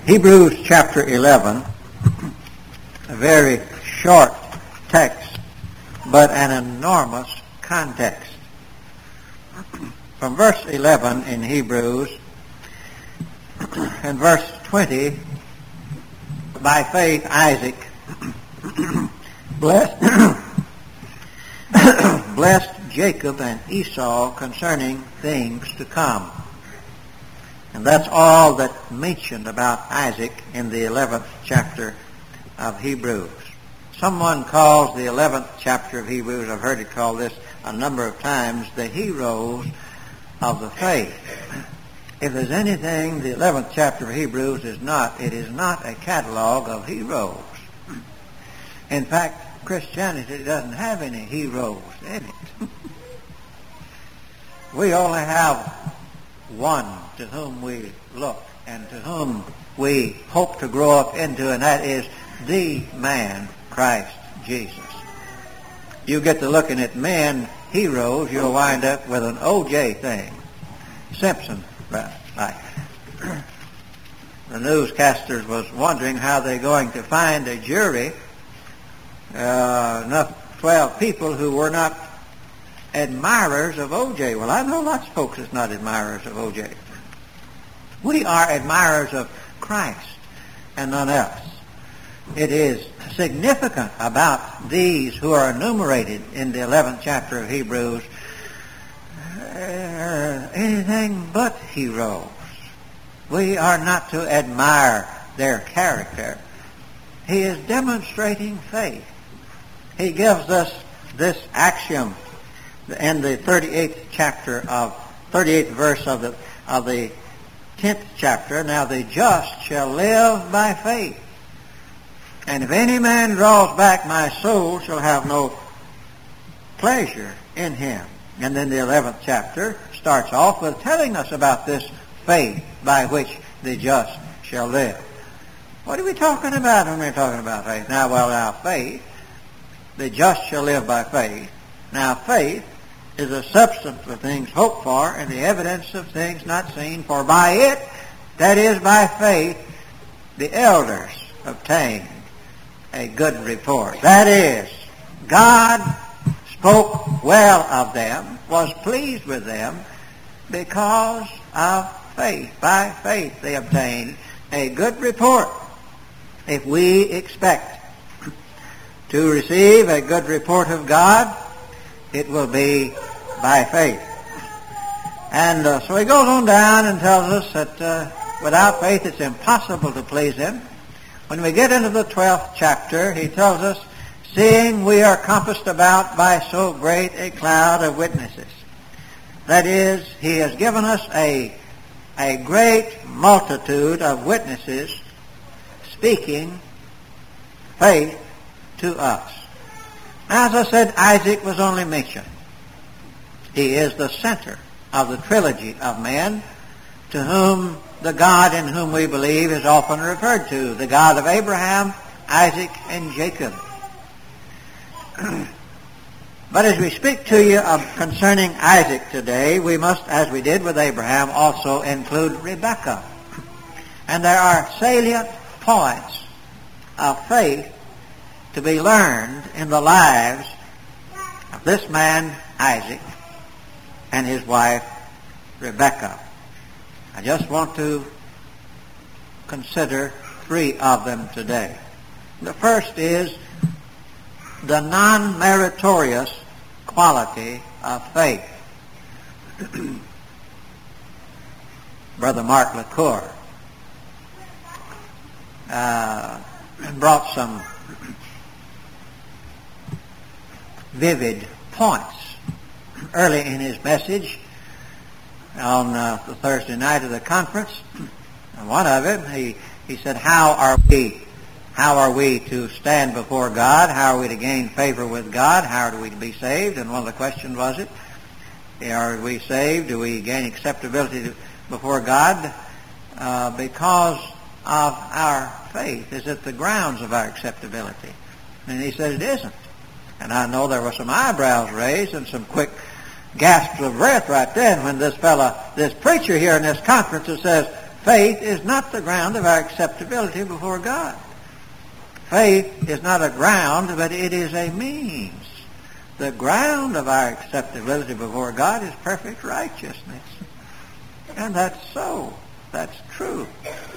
Hebrews chapter 11, a very short text, but an enormous context. From verse 11 in Hebrews and verse 20, by faith Isaac blessed Jacob and Esau concerning things to come. And that's all that's mentioned about Isaac in the 11th chapter of Hebrews. Someone calls the 11th chapter of Hebrews, I've heard it called this a number of times, the heroes of the faith. If there's anything the 11th chapter of Hebrews is not, it is not a catalog of heroes. In fact, Christianity doesn't have any heroes in it. We only have one to whom we look and to whom we hope to grow up into, and that is the man, Christ Jesus. You get to looking at men, heroes, you'll wind up with an O.J. thing. Simpson, right. The newscasters was wondering how they're going to find a jury, enough 12 people who were not admirers of O.J. Well, I know lots of folks that's not admirers of O.J. We are admirers of Christ and none else. It is significant about these who are enumerated in the 11th chapter of Hebrews, anything but heroes. We are not to admire their character. He is demonstrating faith. He gives us this axiom in the 38th verse of the 10th chapter. Now the just shall live by faith. And if any man draws back, my soul shall have no pleasure in him. And then the 11th chapter starts off with telling us about this faith by which the just shall live. What are we talking about when we're talking about faith? Now faith, the just shall live by faith. Now faith is a substance of things hoped for and the evidence of things not seen. For by it, that is by faith, the elders obtained a good report. That is, God spoke well of them, was pleased with them because of faith. By faith they obtained a good report. If we expect to receive a good report of God, it will be by faith. And so he goes on down and tells us that without faith it's impossible to please him. When we get into the 12th chapter, he tells us, seeing we are compassed about by so great a cloud of witnesses. That is, he has given us a great multitude of witnesses speaking faith to us. As I said, Isaac was only mentioned. He is the center of the trilogy of men to whom the God in whom we believe is often referred to, the God of Abraham, Isaac, and Jacob. But as we speak to you concerning Isaac today, we must, as we did with Abraham, also include Rebekah. And there are salient points of faith to be learned in the lives of this man, Isaac, and his wife, Rebekah. I just want to consider 3 of them today. The first is the non-meritorious quality of faith. Brother Mark LaCour brought some vivid points early in his message on the Thursday night of the conference. And one of them, he said, how are we to stand before God? How are we to gain favor with God? How are we to be saved? And one of the questions was are we saved? Do we gain acceptability before God? Because of our faith. Is it the grounds of our acceptability? And he said it isn't. And I know there were some eyebrows raised and some quick gasps of breath right then when this preacher here in this conference that says faith is not the ground of our acceptability before God. Faith is not a ground, but it is a means. The ground of our acceptability before God is perfect righteousness. And that's so. That's true.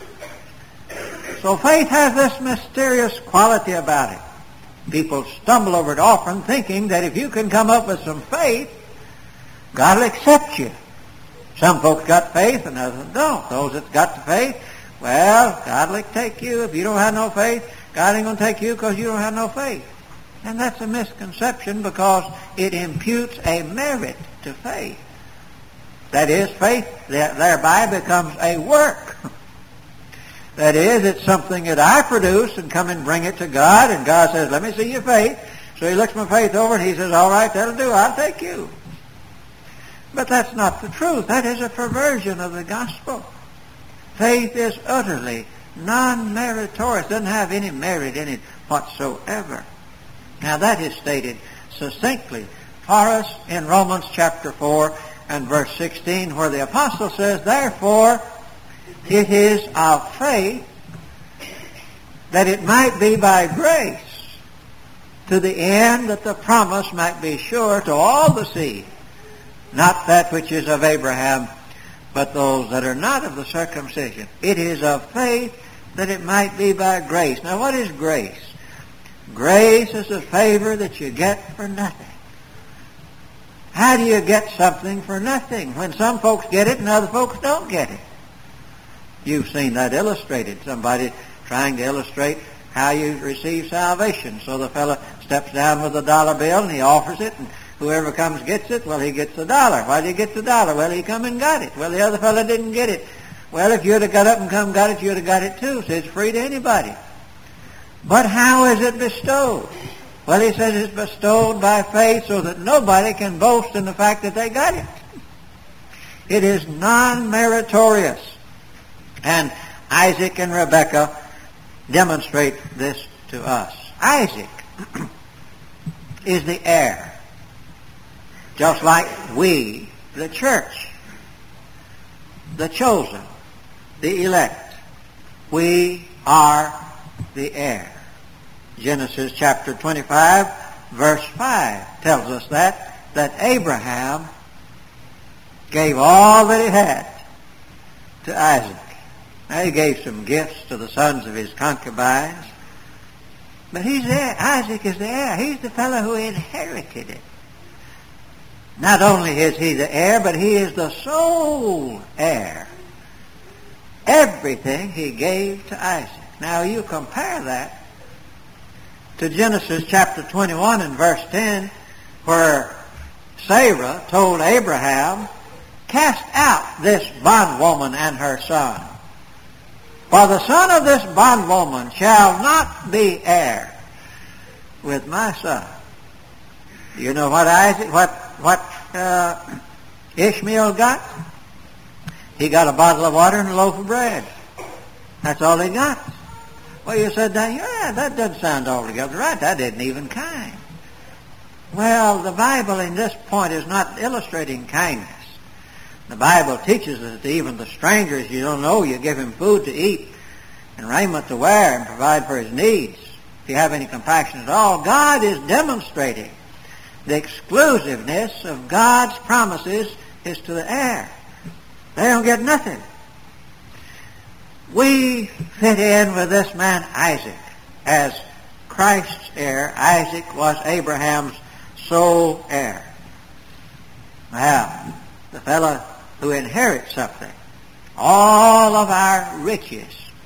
So faith has this mysterious quality about it. People stumble over it often thinking that if you can come up with some faith, God will accept you. Some folks got faith and others don't. Those that's got the faith, well, God will take you. If you don't have no faith, God ain't going to take you because you don't have no faith. And that's a misconception because it imputes a merit to faith. That is, faith thereby becomes a work. That is, it's something that I produce and come and bring it to God, and God says, let me see your faith. So he looks my faith over and he says, all right, that'll do, I'll take you. But that's not the truth. That is a perversion of the gospel. Faith is utterly non-meritorious, doesn't have any merit in it whatsoever. Now that is stated succinctly for us in Romans chapter 4 and verse 16, where the apostle says, therefore, it is of faith that it might be by grace, to the end that the promise might be sure to all the seed, not that which is of Abraham, but those that are not of the circumcision. It is of faith that it might be by grace. Now what is grace? Grace is a favor that you get for nothing. How do you get something for nothing when some folks get it and other folks don't get it? You've seen that illustrated. Somebody trying to illustrate how you receive salvation. So the fellow steps down with a dollar bill and he offers it, and whoever comes gets it, well, he gets $1. Why did he get the $1? Well, he come and got it. Well, the other fellow didn't get it. Well, if you'd have got up and come and got it, you'd have got it too. So it's free to anybody. But how is it bestowed? Well, he says it's bestowed by faith so that nobody can boast in the fact that they got it. It is non-meritorious. And Isaac and Rebekah demonstrate this to us. Isaac is the heir, just like we, the church, the chosen, the elect. We are the heir. Genesis chapter 25, verse 5 tells us that Abraham gave all that he had to Isaac. Now, he gave some gifts to the sons of his concubines, but he's the heir. Isaac is the heir. He's the fellow who inherited it. Not only is he the heir, but he is the sole heir. Everything he gave to Isaac. Now, you compare that to Genesis chapter 21 and verse 10, where Sarah told Abraham, cast out this bondwoman and her son. For the son of this bondwoman shall not be heir with my son. Do you know what Ishmael got? He got a bottle of water and a loaf of bread. That's all he got. Well, you said, yeah, that doesn't sound altogether right. That isn't even kind. Well, the Bible in this point is not illustrating kindness. The Bible teaches us that even the strangers you don't know, you give him food to eat and raiment to wear and provide for his needs. If you have any compassion at all, God is demonstrating the exclusiveness of God's promises is to the heir. They don't get nothing. We fit in with this man Isaac as Christ's heir. Isaac was Abraham's sole heir. Now, the fellow who inherits something, all of our riches,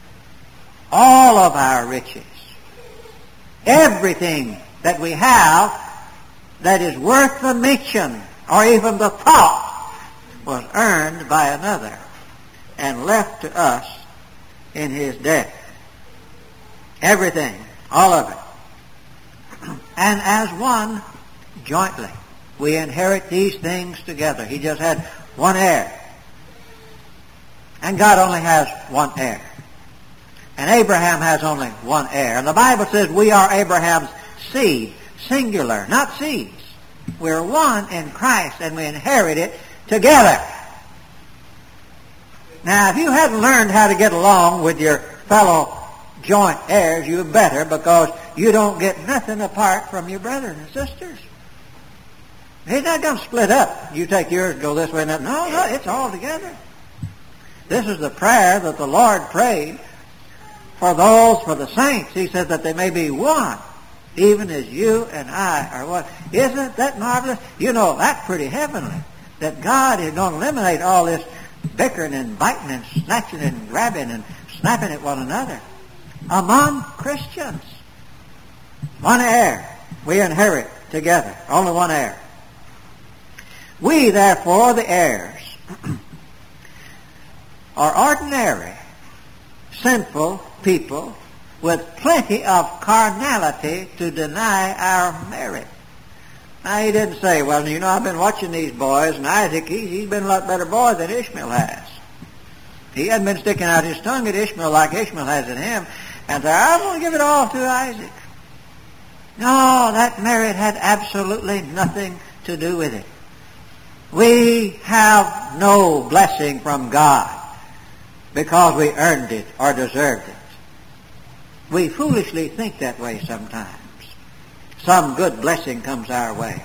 everything that we have that is worth the mention or even the thought was earned by another and left to us in his death. Everything, all of it. And as one, jointly, we inherit these things together. He just had one heir. And God only has one heir. And Abraham has only one heir. And the Bible says we are Abraham's seed, singular, not seeds. We're one in Christ and we inherit it together. Now, if you hadn't learned how to get along with your fellow joint heirs, you better, because you don't get nothing apart from your brothers and sisters. He's not going to split up. You take yours and go this way and that. No, it's all together. This is the prayer that the Lord prayed for the saints. He said that they may be one, even as you and I are one. Isn't that marvelous? You know, that's pretty heavenly. That God is going to eliminate all this bickering and biting and snatching and grabbing and snapping at one another among Christians. One heir. We inherit together. Only one heir. We, therefore, the heirs, are ordinary, sinful people with plenty of carnality to deny our merit. Now, he didn't say, well, you know, I've been watching these boys, and Isaac, he's been a lot better boy than Ishmael has. He hadn't been sticking out his tongue at Ishmael like Ishmael has at him, and said, I'm going to give it all to Isaac. No, that merit had absolutely nothing to do with it. We have no blessing from God because we earned it or deserved it. We foolishly think that way sometimes. Some good blessing comes our way.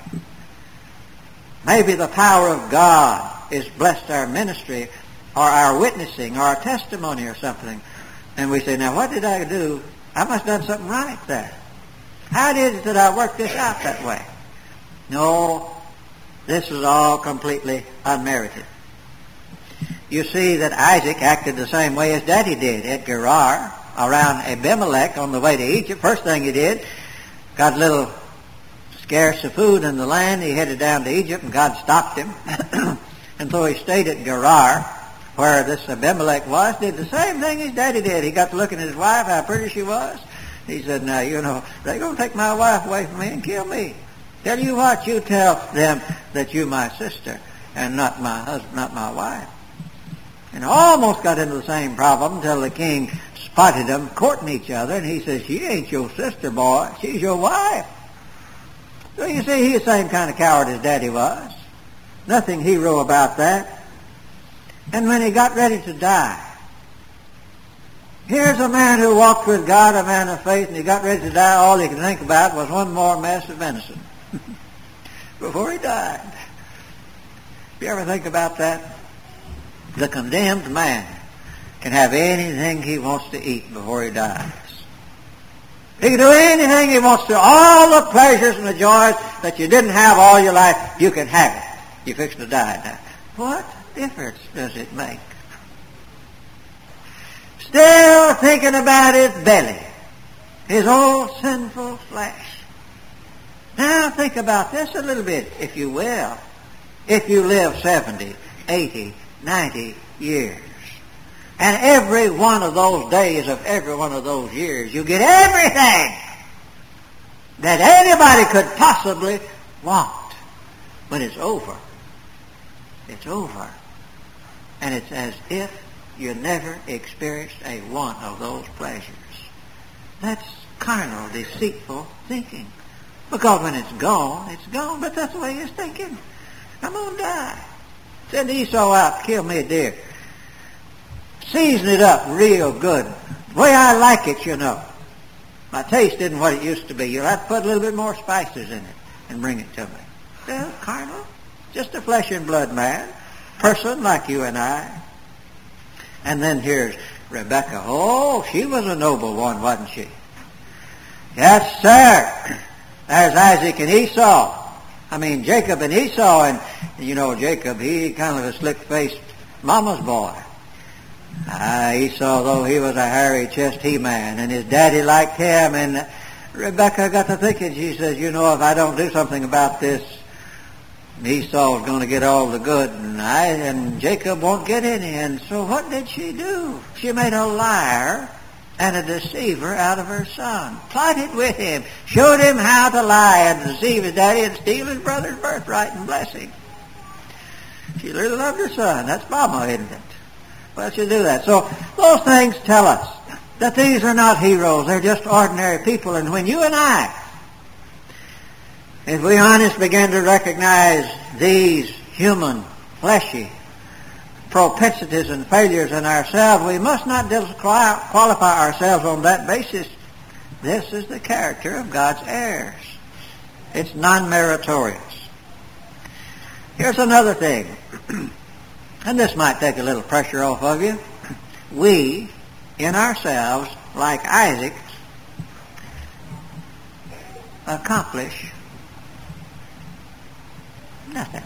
Maybe the power of God has blessed our ministry or our witnessing or our testimony or something. And we say, now what did I do? I must have done something right there. How did it that I worked this out that way? No, this is all completely unmerited. You see that Isaac acted the same way as Daddy did at Gerar around Abimelech on the way to Egypt. First thing he did, got a little scarce of food in the land. He headed down to Egypt, and God stopped him. And so he stayed at Gerar, where this Abimelech was, did the same thing his daddy did. He got to looking at his wife, how pretty she was. He said, now, you know, they're going to take my wife away from me and kill me. Tell you what, you tell them that you're my sister and not my husband, not my wife. And almost got into the same problem until the king spotted them courting each other, and he says, she ain't your sister, boy. She's your wife. So you see, he's the same kind of coward as Daddy was. Nothing hero about that. And when he got ready to die, here's a man who walked with God, a man of faith, and he got ready to die. All he could think about was one more mess of venison before he died. You ever think about that? The condemned man can have anything he wants to eat before he dies. He can do anything he wants to. All the pleasures and the joys that you didn't have all your life, you can have it. You're fixing to die now. What difference does it make? Still thinking about his belly, his old sinful flesh. Now think about this a little bit, if you will. If you live 70, 80, 90 years, and every one of those days of every one of those years, you get everything that anybody could possibly want. When it's over, it's over. And it's as if you never experienced a one of those pleasures. That's carnal, deceitful thinking. Because when it's gone, but that's the way he's thinking. I'm going to die. Send Esau out, kill me a deer. Season it up real good. The way I like it, you know. My taste isn't what it used to be. You'll have to put a little bit more spices in it and bring it to me. Well, carnal, just a flesh and blood man, person like you and I. And then here's Rebekah. Oh, she was a noble one, wasn't she? Yes, sir. There's Isaac and Esau. Jacob and Esau. And, you know, Jacob, he kind of a slick-faced mama's boy. Esau, though, he was a hairy-chested he-man, and his daddy liked him. And Rebekah got to thinking, she says, you know, if I don't do something about this, Esau's going to get all the good, and Jacob won't get any. And so what did she do? She made a liar and a deceiver out of her son. Plotted with him. Showed him how to lie and deceive his daddy and steal his brother's birthright and blessing. She really loved her son. That's mama, isn't it? Well, she'll do that. So those things tell us that these are not heroes. They're just ordinary people. And when you and I, if we honestly begin to recognize these human, fleshy, propensities and failures in ourselves, we must not disqualify ourselves on that basis. This is the character of God's heirs. It's non-meritorious. Here's another thing, and this might take a little pressure off of you. We, in ourselves, like Isaac, accomplish nothing.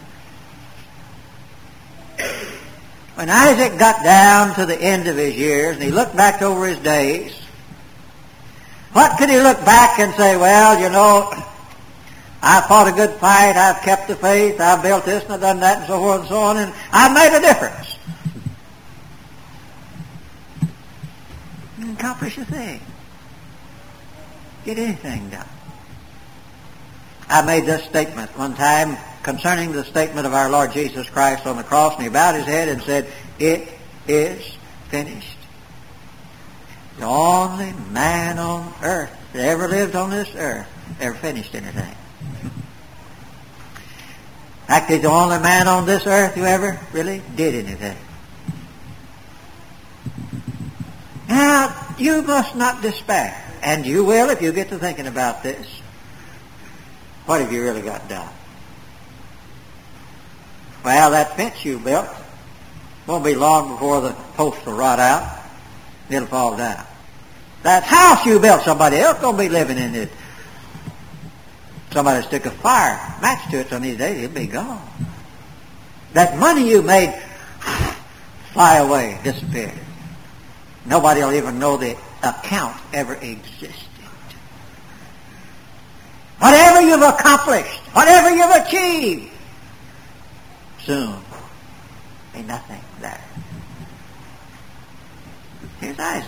When Isaac got down to the end of his years and he looked back over his days, what could he look back and say, well, you know, I fought a good fight, I've kept the faith, I've built this and I've done that and so forth and so on, and I've made a difference. You didn't accomplish a thing. Get anything done. I made this statement one time concerning the statement of our Lord Jesus Christ on the cross, and he bowed his head and said, "It is finished." The only man on earth that ever lived on this earth ever finished anything. In fact, he's the only man on this earth who ever really did anything. Now, you must not despair, and you will if you get to thinking about this. What have you really got done? Well, that fence you built won't be long before the posts will rot out. It'll fall down. That house you built, somebody else going to be living in it. Somebody stick a fire match to it some of these days, it'll be gone. That money you made fly away, disappear. Nobody will even know the account ever existed. Whatever you've accomplished, whatever you've achieved, soon be nothing there. Here's Isaac.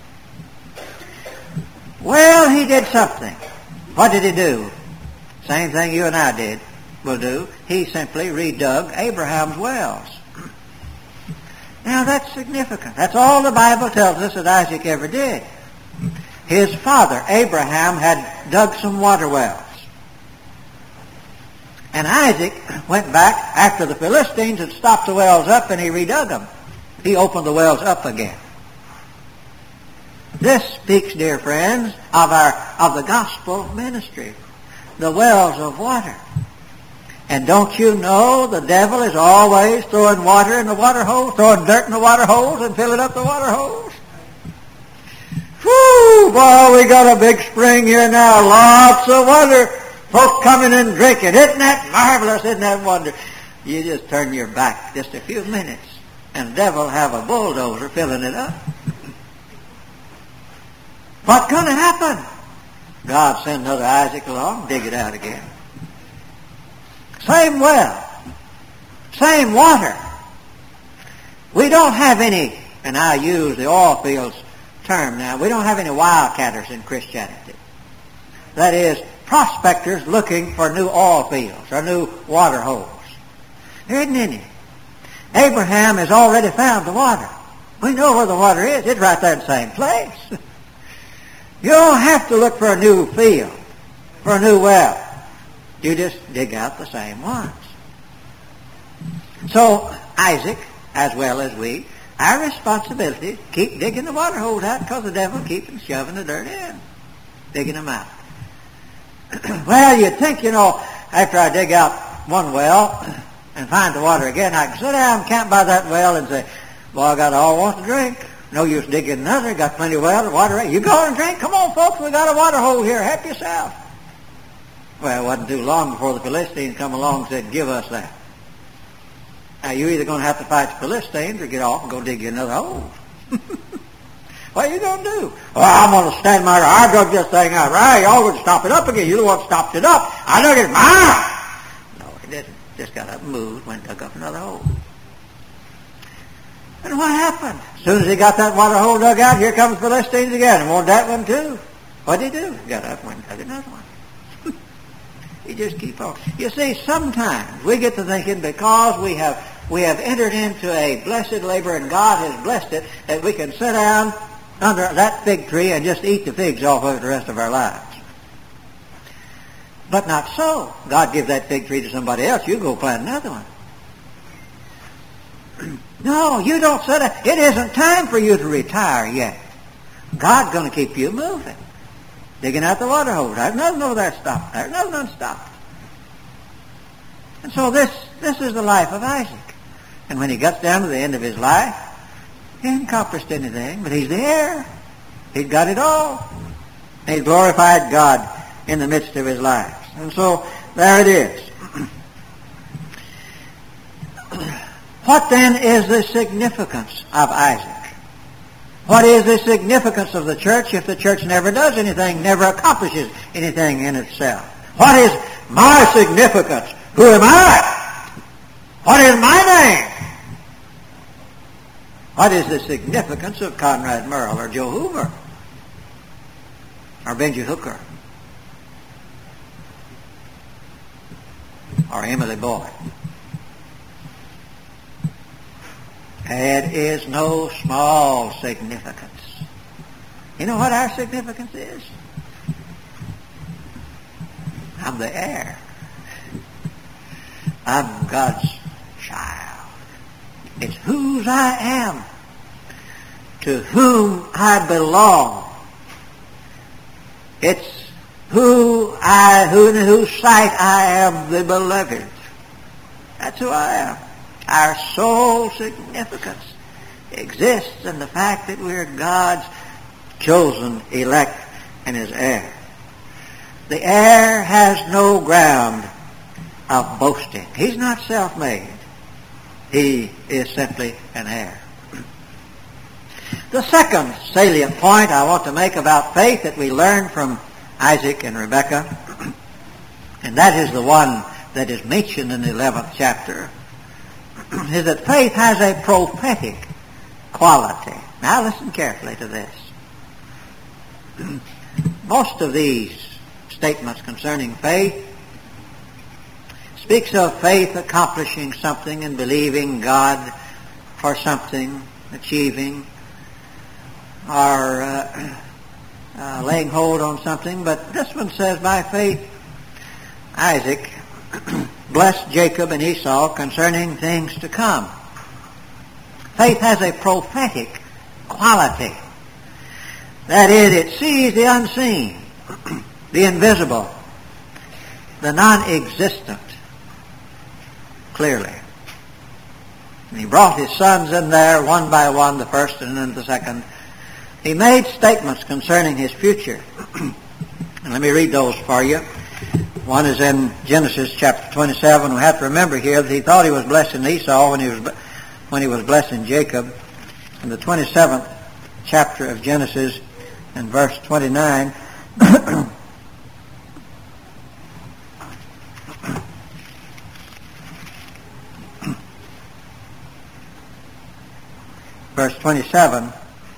Well, he did something. What did he do? Same thing you and I will do. He simply redug Abraham's wells. Now that's significant. That's all the Bible tells us that Isaac ever did. His father, Abraham, had dug some water wells. And Isaac went back after the Philistines had stopped the wells up, and he redug them. He opened the wells up again. This speaks, dear friends, of the gospel ministry, the wells of water. And don't you know the devil is always throwing water in the water holes, throwing dirt in the water holes and filling up the water holes? Whew, boy, we got a big spring here now, lots of water. Folk coming and drinking. Isn't that marvelous? Isn't that wonderful? You just turn your back just a few minutes, and the devil will have a bulldozer filling it up. What's going to happen? God send another Isaac along, dig it out again. Same well, same water. We don't have any, and I use the oil fields term now, we don't have any wildcatters in Christianity. That is, prospectors looking for new oil fields or new water holes. There isn't any. Abraham has already found the water. We know where the water is. It's right there in the same place. You don't have to look for a new field, for a new well. You just dig out the same ones. So, Isaac, as well as we, our responsibility, keep digging the water holes out because the devil keeps shoving the dirt in, digging them out. Well, you'd think, after I dig out one well and find the water again, I can sit down, camp by that well and say, boy, I got all I want to drink. No use digging another. Got plenty of water. You go and drink. Come on, folks. We got a water hole here. Help yourself. Well, it wasn't too long before the Philistines come along and said, give us that. Now, you're either going to have to fight the Philistines or get off and go dig you another hole. What are you going to do? Well, I'm going to stand my ground. I dug this thing out. Right, y'all going to stop it up again. You're the one that stopped it up. I dug it. No, he didn't. Just got up and moved, went and dug up another hole. And what happened? As soon as he got that water hole dug out, here comes the Philistines again. And wanted that one too. What did he do? Got up and went and dug another one. He just keep on. You see, sometimes we get to thinking because we have entered into a blessed labor and God has blessed it, that we can sit down under that fig tree and just eat the figs off of it the rest of our lives. But not so. God give that fig tree to somebody else. You go plant another one. No, you don't sit down. It isn't time for you to retire yet. God's going to keep you moving. Digging out the water hole. There's nothing over there stopped. There's nothing unstopped. And so this is the life of Isaac. And when he gets down to the end of his life, he hasn't accomplished anything, but he's the heir. He's got it all. He's glorified God in the midst of his life. And so there it is. What then is the significance of Isaac? What is the significance of the church if the church never does anything, never accomplishes anything in itself? What is my significance? Who am I? What is my name? What is the significance of Conrad Merle or Joe Hoover or Benji Hooker or Emily Boyd? It is no small significance. You know what our significance is? I'm the heir. I'm God's child. It's whose I am, to whom I belong. It's in whose sight I am the beloved. That's who I am. Our sole significance exists in the fact that we're God's chosen elect and his heir. The heir has no ground of boasting. He's not self-made. He is simply an heir. The second salient point I want to make about faith that we learn from Isaac and Rebekah, and that is the one that is mentioned in the 11th chapter, is that faith has a prophetic quality. Now listen carefully to this. Most of these statements concerning faith speaks of faith accomplishing something and believing God for something, achieving, or laying hold on something. But this one says, by faith, Isaac blessed Jacob and Esau concerning things to come. Faith has a prophetic quality. That is, it sees the unseen, the invisible, the non-existent clearly. And he brought his sons in there one by one, the first and then the second. He made statements concerning his future. And let me read those for you. One is in Genesis chapter 27. We have to remember here that he thought he was blessing Esau when he was blessing Jacob. In the 27th chapter of Genesis and verse 29, verse 27,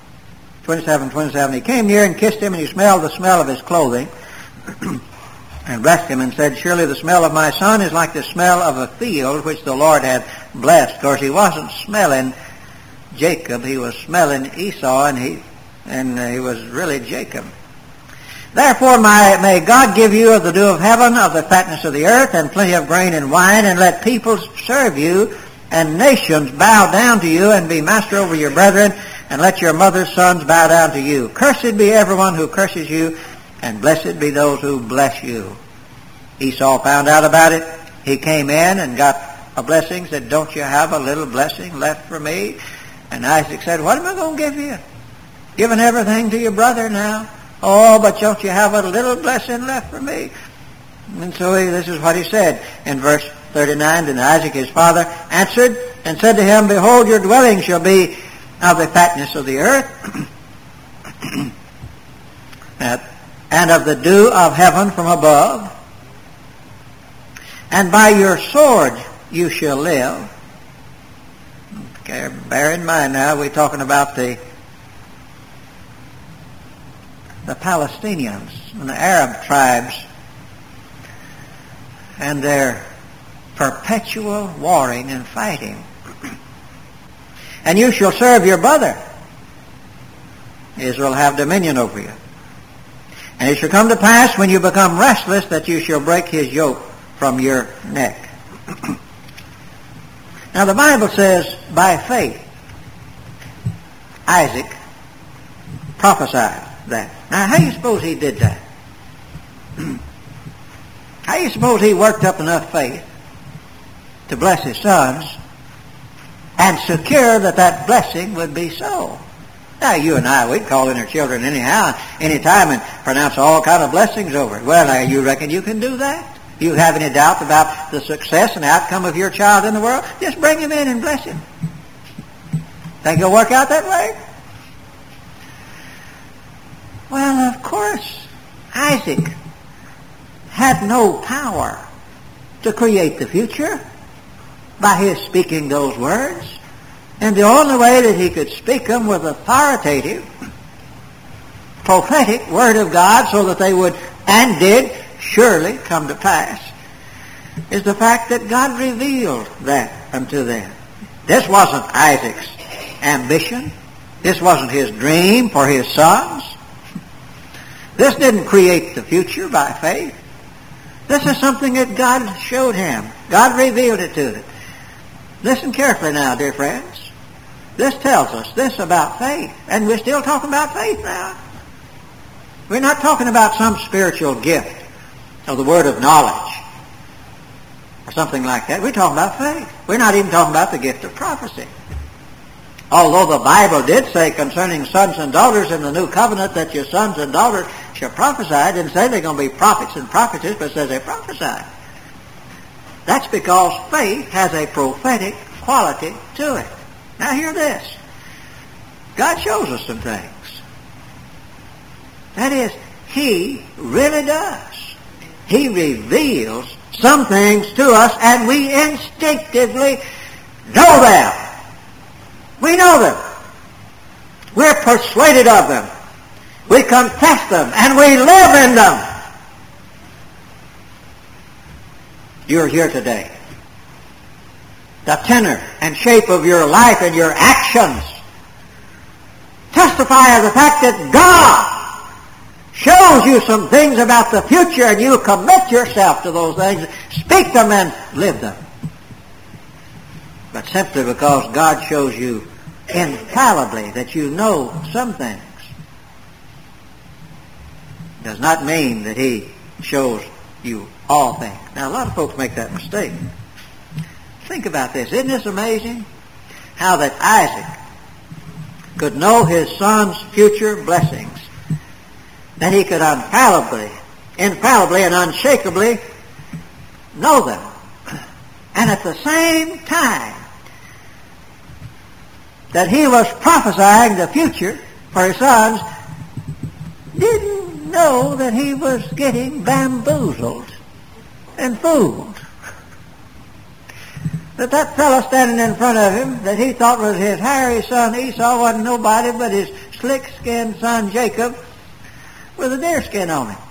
he came near and kissed him, and he smelled the smell of his clothing and blessed him and said, surely the smell of my son is like the smell of a field which the Lord had blessed. Of course, he wasn't smelling Jacob, he was smelling Esau, and he was really Jacob. Therefore may God give you of the dew of heaven, of the fatness of the earth, and plenty of grain and wine, and let peoples serve you, and nations bow down to you, and be master over your brethren, and let your mother's sons bow down to you. Cursed be everyone who curses you, and blessed be those who bless you. Esau found out about it. He came in and got a blessing, said, don't you have a little blessing left for me? And Isaac said, what am I going to give you? Giving everything to your brother now. Oh, but don't you have a little blessing left for me? And so this is what he said in verse 39. Then Isaac his father answered and said to him, behold, your dwelling shall be of the fatness of the earth, and of the dew of heaven from above, and by your sword you shall live. Okay, bear in mind now, we're talking about the Palestinians and the Arab tribes and their perpetual warring and fighting. And you shall serve your brother. Israel have dominion over you. And it shall come to pass when you become restless that you shall break his yoke from your neck. Now the Bible says, by faith, Isaac prophesied that. Now how do you suppose he did that? How do you suppose he worked up enough faith to bless his sons and secure that that blessing would be so? Now you and I, we'd call in our children anyhow, anytime, and pronounce all kind of blessings over it. Well, now you reckon you can do that? You have any doubt about the success and outcome of your child in the world? Just bring him in and bless him. Think he'll work out that way? Well, of course, Isaac had no power to create the future by his speaking those words. And the only way that he could speak them with authoritative, prophetic word of God so that they would, and did, surely come to pass, is the fact that God revealed that unto them. This wasn't Isaac's ambition. This wasn't his dream for his sons. This didn't create the future by faith. This is something that God showed him. God revealed it to them. Listen carefully now, dear friends. This tells us this about faith. And we're still talking about faith now. We're not talking about some spiritual gift of the word of knowledge or something like that. We're talking about faith. We're not even talking about the gift of prophecy. Although the Bible did say concerning sons and daughters in the new covenant that your sons and daughters shall prophesy, it didn't say they're going to be prophets and prophetess, but it says they prophesy. That's because faith has a prophetic quality to it. Now hear this. God shows us some things. That is, He really does. He reveals some things to us and we instinctively know them. We know them. We're persuaded of them. We confess them and we live in them. You're here today. The tenor and shape of your life and your actions testify of the fact that God shows you some things about the future and you commit yourself to those things, speak them and live them. But simply because God shows you infallibly that you know some things does not mean that He shows you all things. Now, a lot of folks make that mistake. Think about this. Isn't this amazing? How that Isaac could know his son's future blessings. That he could infallibly and unshakably know them. And at the same time that he was prophesying the future for his sons, didn't know that he was getting bamboozled and fooled. That fellow standing in front of him that he thought was his hairy son Esau wasn't nobody but his slick-skinned son Jacob with a deerskin on him.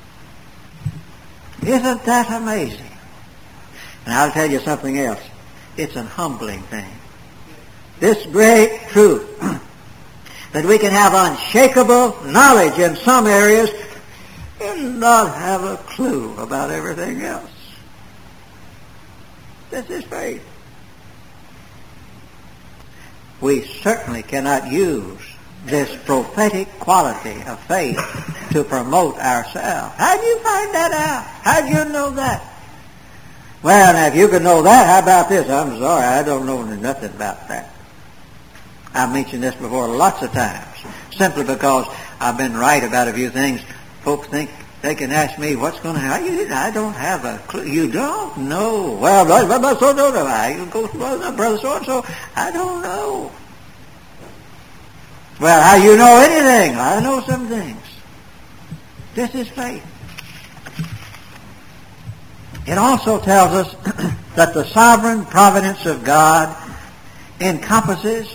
Isn't that amazing? And I'll tell you something else. It's an humbling thing. This great truth that we can have unshakable knowledge in some areas and not have a clue about everything else. This is faith. We certainly cannot use this prophetic quality of faith to promote ourselves. How do you find that out? How do you know that? Well, now, if you can know that, how about this? I'm sorry, I don't know nothing about that. I've mentioned this before lots of times. Simply because I've been right about a few things, folks think they can ask me what's going to happen. I don't have a clue. You don't know. Well, brother so-and-so, I go to brother so-and-so. I don't know. Well, how you know anything? I know some things. This is faith. It also tells us that the sovereign providence of God encompasses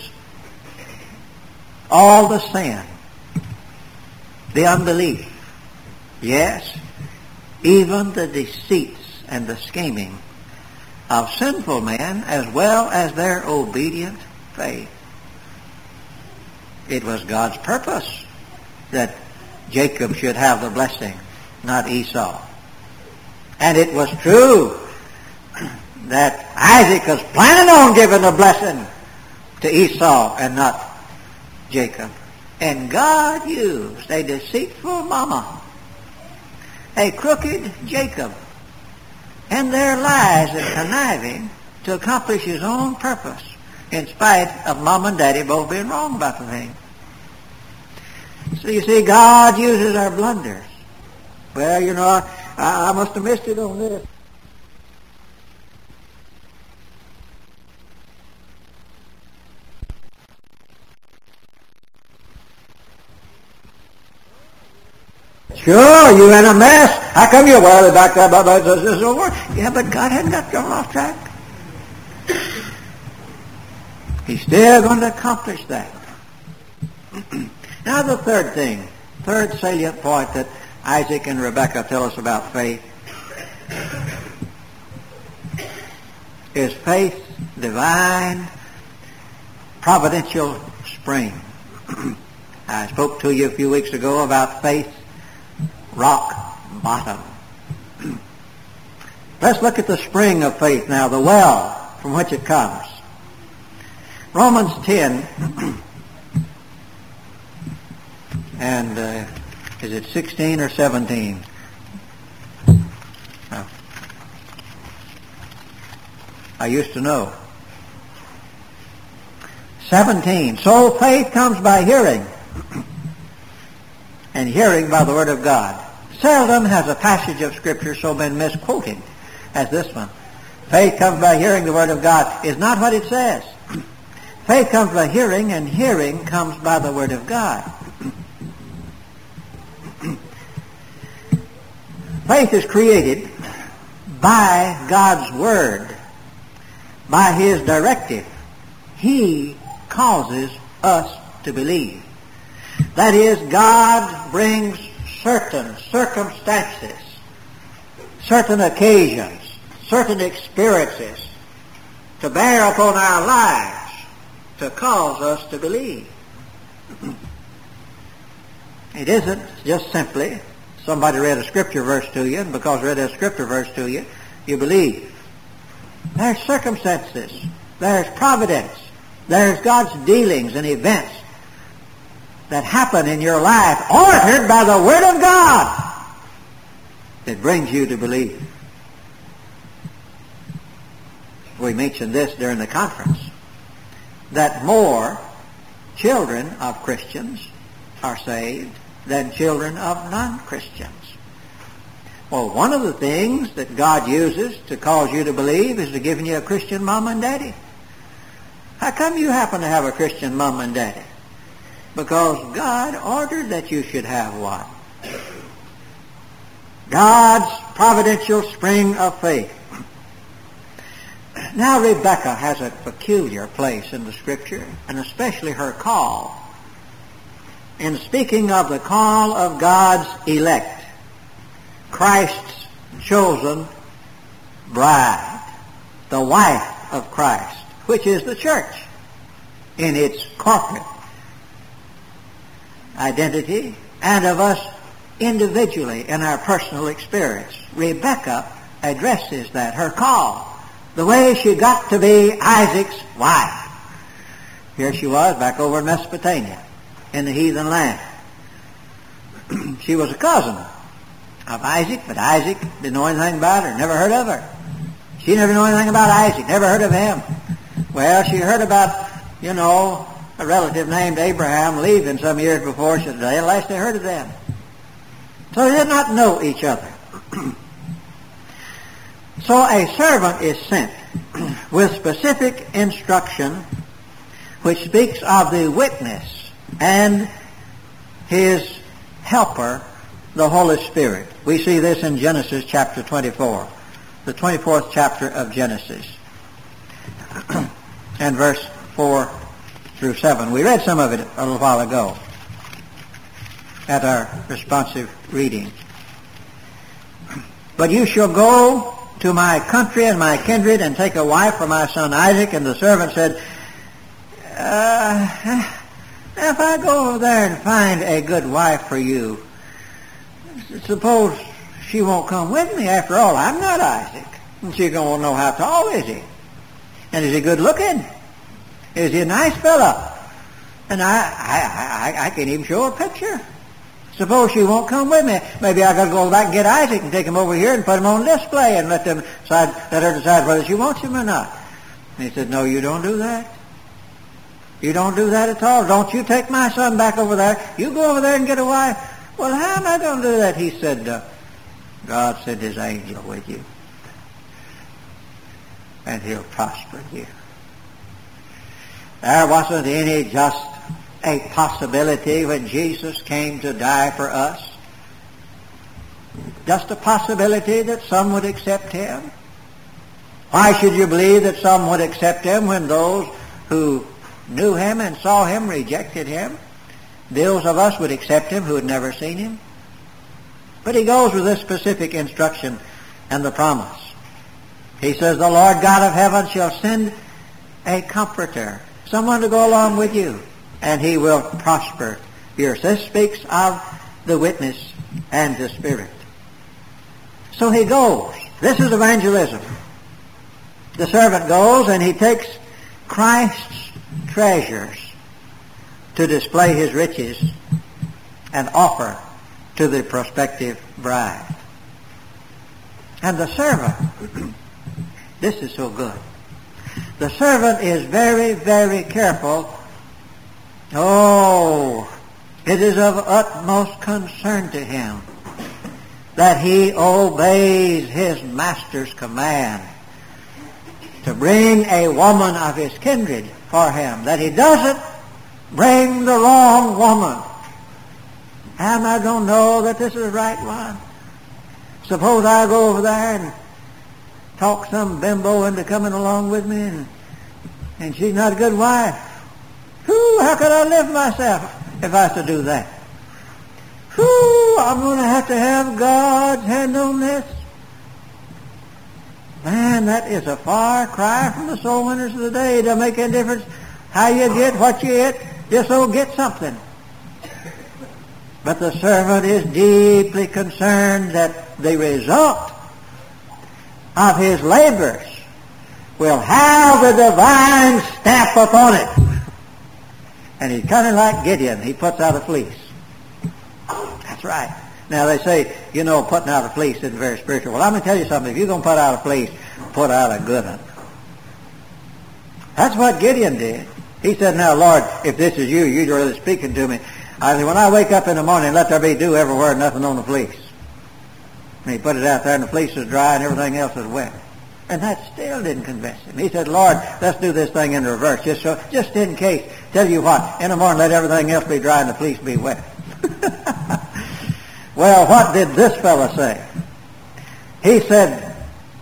all the sin, the unbelief, yes, even the deceits and the scheming of sinful men as well as their obedient faith. It was God's purpose that Jacob should have the blessing, not Esau. And it was true that Isaac was planning on giving a blessing to Esau and not Jacob. And God used a deceitful mama, a crooked Jacob, and their lies and conniving to accomplish his own purpose, in spite of Mom and Daddy both being wrong about the thing. So you see, God uses our blunders. Well, you know, I must have missed it on this. Sure, you in a mess. How come you? Well, they backed up, this is over. Yeah, but God hadn't got you off track. He's still going to accomplish that. Now the third salient point that Isaac and Rebekah tell us about faith is faith, divine, providential spring. I spoke to you a few weeks ago about faith, rock bottom. Let's look at the spring of faith now, the well from which it comes. Romans 10, and is it 16 or 17? Oh. I used to know. 17. So faith comes by hearing, and hearing by the Word of God. Seldom has a passage of Scripture so been misquoted as this one. Faith comes by hearing the Word of God is not what it says. Faith comes by hearing, and hearing comes by the Word of God. Faith is created by God's Word, by His directive. He causes us to believe. That is, God brings certain circumstances, certain occasions, certain experiences to bear upon our lives to cause us to believe. It isn't just simply somebody read a scripture verse to you, and because read a scripture verse to you, you believe. There's circumstances, there's providence, there's God's dealings and events that happen in your life, ordered by the Word of God, that brings you to believe. We mentioned this during the conference, that more children of Christians are saved than children of non-Christians. Well, one of the things that God uses to cause you to believe is to give you a Christian mom and daddy. How come you happen to have a Christian mom and daddy? Because God ordered that you should have one. God's providential spring of faith. Now Rebekah has a peculiar place in the Scripture, and especially her call. In speaking of the call of God's elect, Christ's chosen bride, the wife of Christ, which is the church in its corporate identity, and of us individually in our personal experience. Rebekah addresses that, her call, the way she got to be Isaac's wife. Here she was back over in Mesopotamia, in the heathen land. She was a cousin of Isaac, but Isaac didn't know anything about her, never heard of her. She never knew anything about Isaac, never heard of him. Well, she heard about, a relative named Abraham leaving some years before. She said, the last they heard of them. So they did not know each other. So a servant is sent with specific instruction which speaks of the witness and his helper, the Holy Spirit. We see this in Genesis chapter 24, the 24th chapter of Genesis, and verse 4 through 7. We read some of it a little while ago at our responsive reading. But you shall go to my country and my kindred and take a wife for my son Isaac. And the servant said, if I go over there and find a good wife for you, suppose she won't come with me. After all, I'm not Isaac. And she's going to know how tall is he? And is he good looking? Is he a nice fellow? And I can't even show a picture. Suppose she won't come with me. Maybe I got to go back and get Isaac and take him over here and put him on display and let her decide whether she wants him or not. And he said, no, you don't do that. You don't do that at all. Don't you take my son back over there. You go over there and get a wife. Well, how am I going to do that? He said, God sent his angel with you. And he'll prosper you. There wasn't any just a possibility when Jesus came to die for us. Just a possibility that some would accept him. Why should you believe that some would accept him when those who knew him and saw him rejected him? Those of us would accept him who had never seen him. But he goes with this specific instruction and the promise. He says, the Lord God of heaven shall send a comforter, someone to go along with you, and he will prosper yours. This speaks of the witness and the Spirit. So he goes. This is evangelism. The servant goes and he takes Christ's treasures to display his riches and offer to the prospective bride. And the servant, this is so good. The servant is very, very careful. Oh, it is of utmost concern to him that he obeys his master's command to bring a woman of his kindred for him, that he doesn't bring the wrong woman. How am I going to know that this is the right one? Suppose I go over there and talk some bimbo into coming along with me, and she's not a good wife. Whew, how could I live myself if I was to do that? Whew, I'm going to have God's hand on this. Man, that is a far cry from the soul winners of the day. It doesn't make any difference how you get, what you get, just so get something. But the servant is deeply concerned that the result of his labors will have the divine stamp upon it. And he's kind of like Gideon. He puts out a fleece. That's right. Now they say, putting out a fleece isn't very spiritual. Well, I'm going to tell you something. If you're going to put out a fleece, put out a good one. That's what Gideon did. He said, now, Lord, if this is you, you're really speaking to me. I said, when I wake up in the morning, let there be dew everywhere, nothing on the fleece. And he put it out there, and the fleece is dry, and everything else is wet. And that still didn't convince him. He said, Lord, let's do this thing in reverse, just in case. Tell you what, in the morning, let everything else be dry and the fleece be wet. Well, what did this fellow say? He said,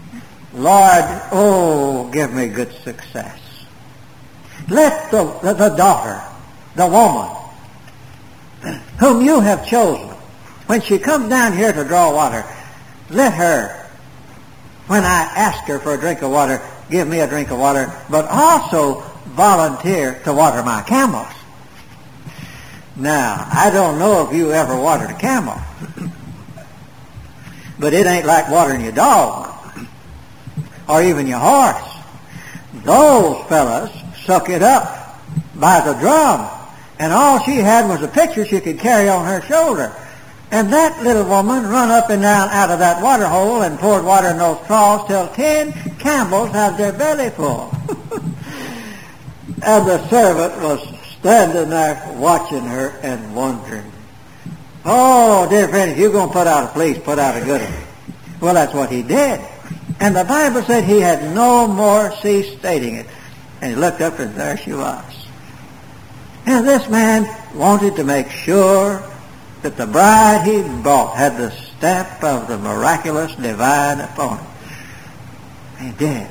Lord, give me good success. Let the daughter, the woman, whom you have chosen, when she comes down here to draw water, let her, when I ask her for a drink of water, give me a drink of water, but also volunteer to water my camels. Now, I don't know if you ever watered a camel, but it ain't like watering your dog or even your horse. Those fellas suck it up by the drum, and all she had was a pitcher she could carry on her shoulder. And that little woman run up and down out of that water hole and poured water in those troughs till 10 camels had their belly full. And the servant was standing there watching her and wondering. Oh, dear friend, if you're going to put out a fleece, put out a good one. Well, that's what he did. And the Bible said he had no more ceased stating it. And he looked up and there she was. And this man wanted to make sure that the bride he bought had the stamp of the miraculous divine upon it. He did.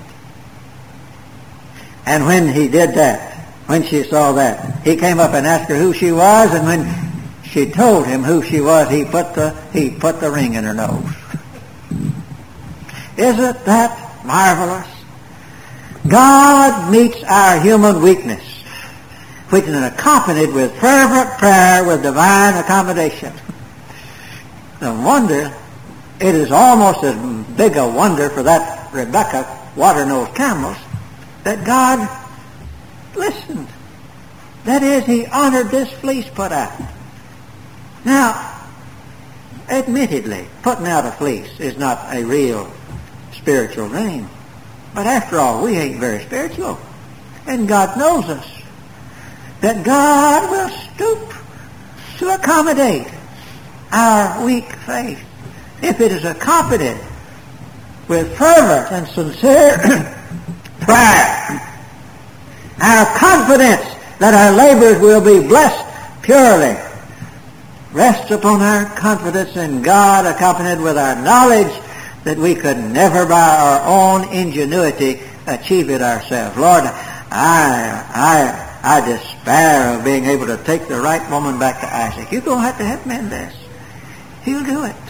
And when he did that, when she saw that, he came up and asked her who she was, and when she told him who she was, he put the ring in her nose. Isn't that marvelous? God meets our human weakness, which is accompanied with fervent prayer with divine accommodation. The wonder, it is almost as big a wonder for that Rebekah water-nosed camels, that God listened. That is, he honored this fleece put out. Now, admittedly, putting out a fleece is not a real spiritual thing. But after all, we ain't very spiritual. And God knows us. That God will stoop to accommodate our weak faith if it is accompanied with fervent and sincere prayer. Our confidence that our labors will be blessed purely rests upon our confidence in God, accompanied with our knowledge that we could never by our own ingenuity achieve it ourselves. Lord, I despair of being able to take the right woman back to Isaac. You're going to have to help me in this. He'll do it.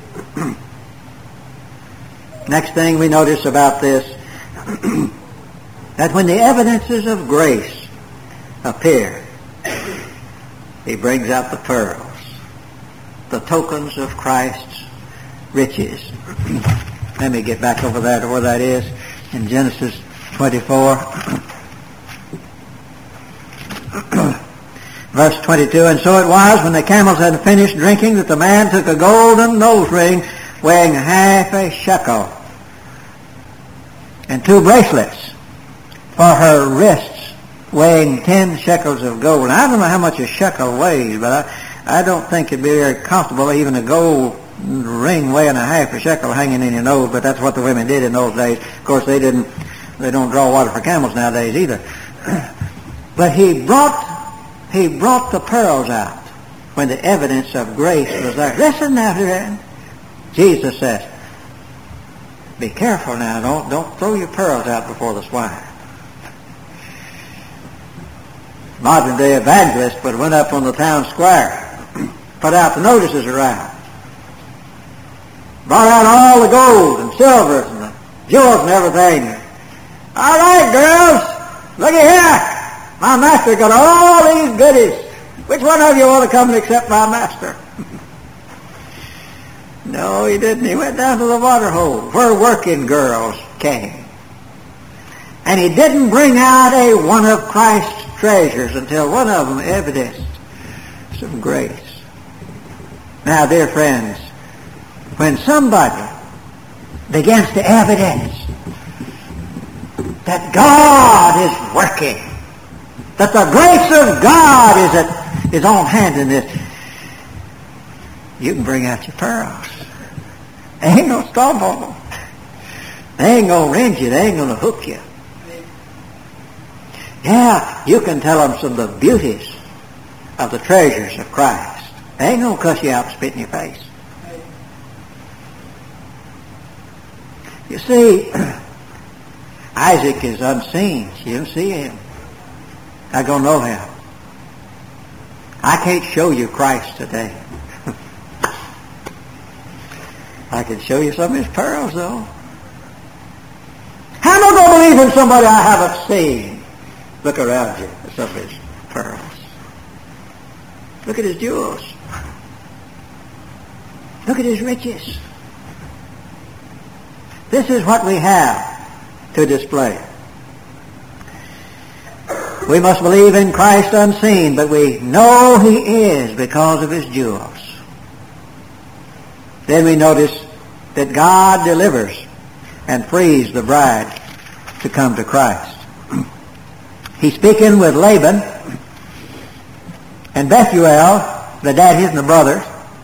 Next thing we notice about this, that when the evidences of grace appear, he brings out the pearls, the tokens of Christ's riches. Let me get back over there to where that is, in Genesis 24. Verse 22, and so it was when the camels had finished drinking that the man took a golden nose ring weighing half a shekel, and 2 bracelets for her wrists weighing 10 shekels of gold. Now, I don't know how much a shekel weighs, but I don't think it'd be very comfortable, even a gold ring weighing a half a shekel hanging in your nose, but that's what the women did in those days. Of course, they don't draw water for camels nowadays either. But he brought the pearls out when the evidence of grace was there. Listen now to that. Jesus says, be careful now, don't throw your pearls out before the swine. Modern day evangelists went up on the town square, put out the notices around, brought out all the gold and silvers and the jewels and everything. All right, girls, looky here. My master got all these goodies. Which one of you want to come and accept my master? No, he didn't. He went down to the water hole where working girls came. And he didn't bring out one of Christ's treasures until one of them evidenced some grace. Now, dear friends, when somebody begins to evidence that God is working, that the grace of God is on hand in this, you can bring out your pearls. They ain't going to stomp on them. They ain't going to rend you. They ain't going to hook you. Yeah, you can tell them some of the beauties of the treasures of Christ. They ain't going to cuss you out and spit in your face. You see, Isaac is unseen. You don't see him. I don't know him. I can't show you Christ today. I can show you some of his pearls, though. How am I going to believe in somebody I haven't seen? Look around you at some of his pearls. Look at his jewels. Look at his riches. This is what we have to display. We must believe in Christ unseen, but we know he is because of his jewels. Then we notice that God delivers and frees the bride to come to Christ. He's speaking with Laban and Bethuel, the daddies and the brothers.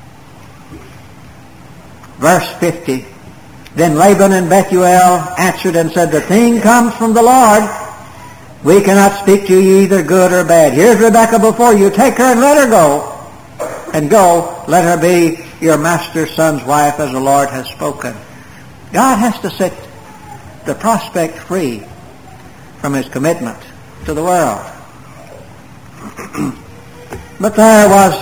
Verse 50. Then Laban and Bethuel answered and said, the thing comes from the Lord. We cannot speak to you either good or bad. Here's Rebekah before you. Take her and let her go. And go, let her be your master's son's wife as the Lord has spoken. God has to set the prospect free from his commitment to the world. But there was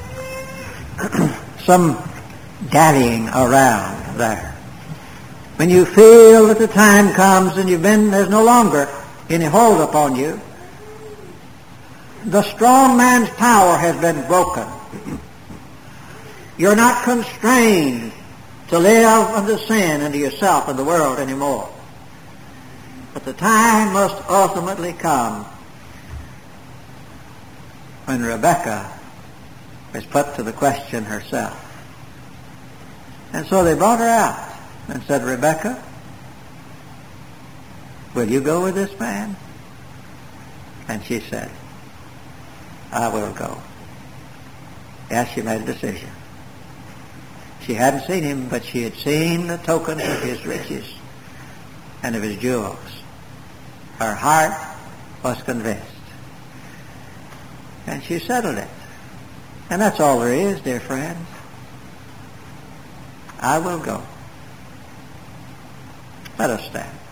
some dallying around there. When you feel that the time comes and there's no longer any hold upon you, the strong man's power has been broken. You're not constrained to live unto sin and to yourself and the world anymore. But the time must ultimately come when Rebekah is put to the question herself. And so they brought her out and said, Rebekah, will you go with this man? And she said, I will go. Yes, she made a decision. She hadn't seen him, but she had seen the tokens of his riches and of his jewels. Her heart was convinced. And she settled it. And that's all there is, dear friends. I will go. Let us stand.